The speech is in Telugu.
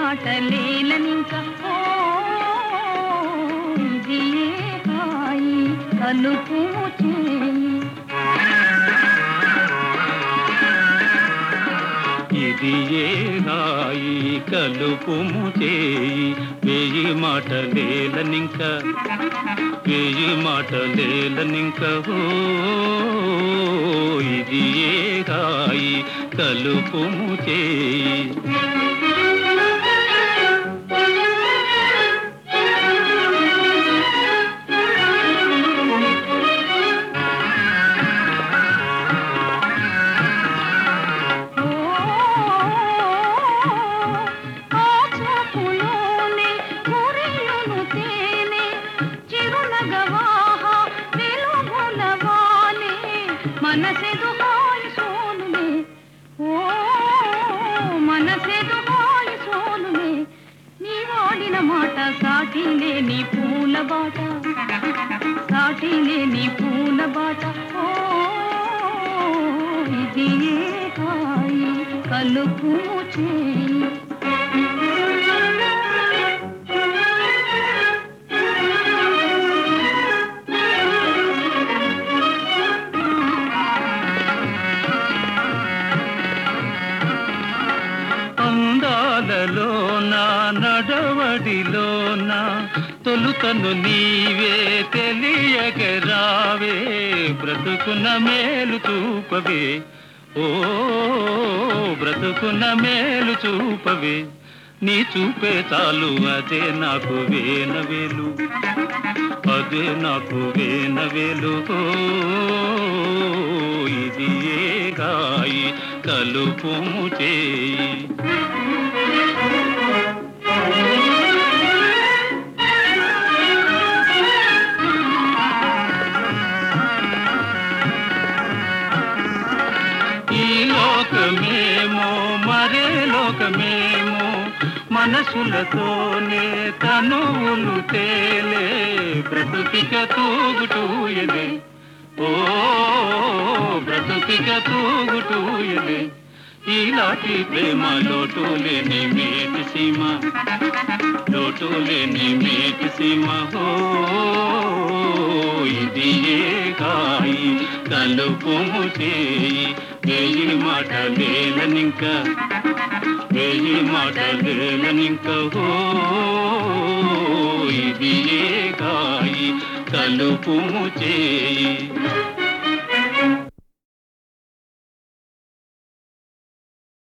మాటలేలనింక ఓ ఇది ఏ హాయి కలుపు చేయి. ఇది ఏ హాయి కలుపుము చేయి వేయి మాటలేలనింక వేయి మాటలేలనింక ఓ ఇది ఏ హాయి కలుపుము చేయి. మనసెదు హాయి సోనులే ఓ మనసెదు హాయి సోనులే నీ వాడిన మాట సాటిలే నీ పూల బాట సాటిలే నీ పూల బాట ఓ ఇది ఏ హాయి కలుపు చేయి. అందాలలోనా నడవడిలోనా తొలుతను నీవే తెలియగరావే బ్రతుకున మేలు చూపవే ఓ బ్రతుకున మేలు చూపవే. నీ చూపే చాలు అదే నాకు వేనవేలు అదే నాకు వేనవేలు ఓ ఇది ఏ హాయి కలుపుము చేయి. ఈ లోకమేమో మరే లోకమేమో మనసులతోనే తనువులు తేలే బ్రతుకిక తూగుటూయలే ఓ బ్రతుకిక తూగుటూయలే. ఈలాంటి ప్రేమ లోటులేని మేటి సీమ లోటులేని మేటి సీమ ఓ ఇది ఏ హాయి కలుపుము చేయి వేయి మాటలేలనింక వేయి మాటలేలనింక ఓ ఇది ఏ హాయి కలుపుము చేయి.